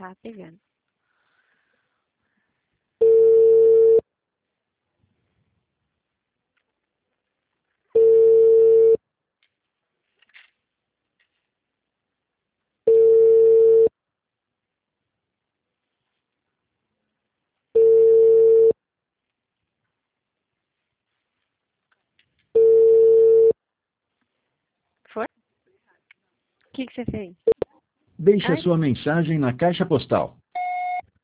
Tá pegando. Foi? O que você fez? Deixe a Ai, sua mensagem na caixa postal.